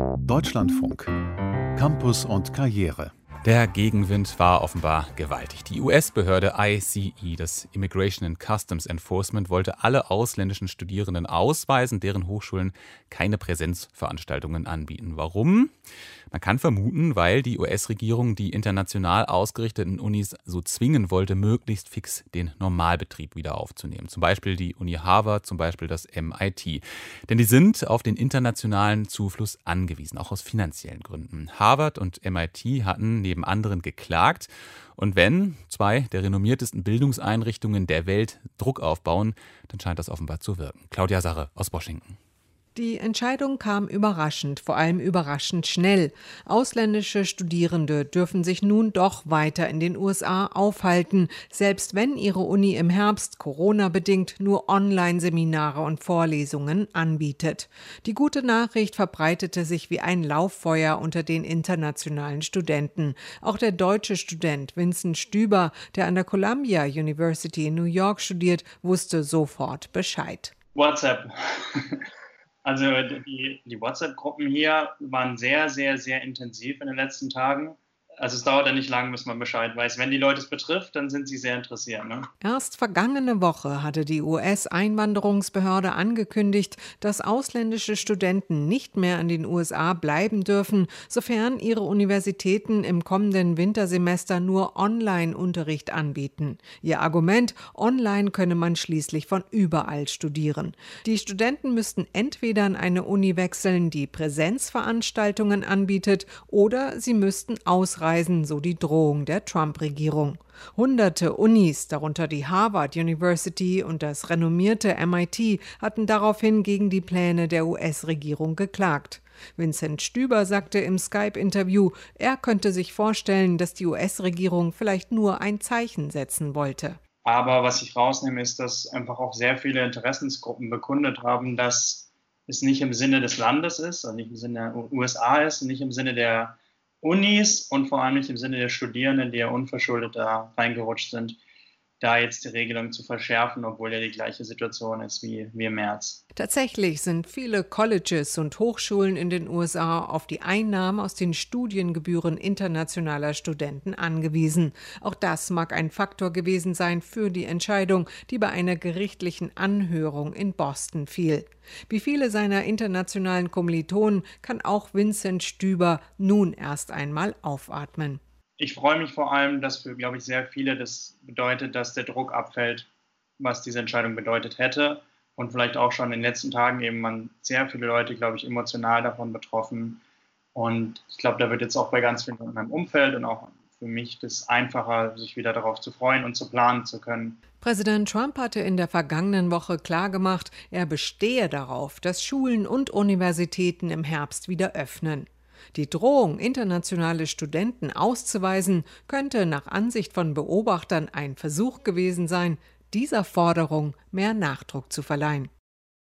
Deutschlandfunk. Campus und Karriere. Der Gegenwind war offenbar gewaltig. Die US-Behörde ICE, das Immigration and Customs Enforcement, wollte alle ausländischen Studierenden ausweisen, deren Hochschulen keine Präsenzveranstaltungen anbieten. Warum? Man kann vermuten, weil die US-Regierung die international ausgerichteten Unis so zwingen wollte, möglichst fix den Normalbetrieb wieder aufzunehmen. Zum Beispiel die Uni Harvard, zum Beispiel das MIT. Denn die sind auf den internationalen Zufluss angewiesen, auch aus finanziellen Gründen. Harvard und MIT hatten neben anderen geklagt. Und wenn zwei der renommiertesten Bildungseinrichtungen der Welt Druck aufbauen, dann scheint das offenbar zu wirken. Claudia Sarre aus Washington. Die Entscheidung kam überraschend, vor allem überraschend schnell. Ausländische Studierende dürfen sich nun doch weiter in den USA aufhalten, selbst wenn ihre Uni im Herbst Corona-bedingt nur Online-Seminare und Vorlesungen anbietet. Die gute Nachricht verbreitete sich wie ein Lauffeuer unter den internationalen Studenten. Auch der deutsche Student Vincent Stüber, der an der Columbia University in New York studiert, wusste sofort Bescheid. WhatsApp. Also die WhatsApp-Gruppen hier waren sehr, sehr, sehr intensiv in den letzten Tagen. Also es dauert ja nicht lange, bis man Bescheid weiß. Wenn die Leute es betrifft, dann sind sie sehr interessiert. Ne? Erst vergangene Woche hatte die US-Einwanderungsbehörde angekündigt, dass ausländische Studenten nicht mehr in den USA bleiben dürfen, sofern ihre Universitäten im kommenden Wintersemester nur Online-Unterricht anbieten. Ihr Argument: Online könne man schließlich von überall studieren. Die Studenten müssten entweder an eine Uni wechseln, die Präsenzveranstaltungen anbietet, oder sie müssten ausreisen, so die Drohung der Trump-Regierung. Hunderte Unis, darunter die Harvard University und das renommierte MIT, hatten daraufhin gegen die Pläne der US-Regierung geklagt. Vincent Stüber sagte im Skype-Interview, er könnte sich vorstellen, dass die US-Regierung vielleicht nur ein Zeichen setzen wollte. Aber was ich rausnehme, ist, dass einfach auch sehr viele Interessensgruppen bekundet haben, dass es nicht im Sinne des Landes ist, also nicht im Sinne der USA ist, nicht im Sinne der Unis und vor allem nicht im Sinne der Studierenden, die ja unverschuldet da reingerutscht sind, da jetzt die Regelung zu verschärfen, obwohl ja die gleiche Situation ist wie im März. Tatsächlich sind viele Colleges und Hochschulen in den USA auf die Einnahmen aus den Studiengebühren internationaler Studenten angewiesen. Auch das mag ein Faktor gewesen sein für die Entscheidung, die bei einer gerichtlichen Anhörung in Boston fiel. Wie viele seiner internationalen Kommilitonen kann auch Vincent Stüber nun erst einmal aufatmen. Ich freue mich vor allem, dass für, glaube ich, sehr viele das bedeutet, dass der Druck abfällt, was diese Entscheidung bedeutet hätte. Und vielleicht auch schon in den letzten Tagen eben waren sehr viele Leute, glaube ich, emotional davon betroffen. Und ich glaube, da wird jetzt auch bei ganz vielen in meinem Umfeld und auch für mich das einfacher, sich wieder darauf zu freuen und zu planen zu können. Präsident Trump hatte in der vergangenen Woche klargemacht, er bestehe darauf, dass Schulen und Universitäten im Herbst wieder öffnen. Die Drohung, internationale Studenten auszuweisen, könnte nach Ansicht von Beobachtern ein Versuch gewesen sein, dieser Forderung mehr Nachdruck zu verleihen.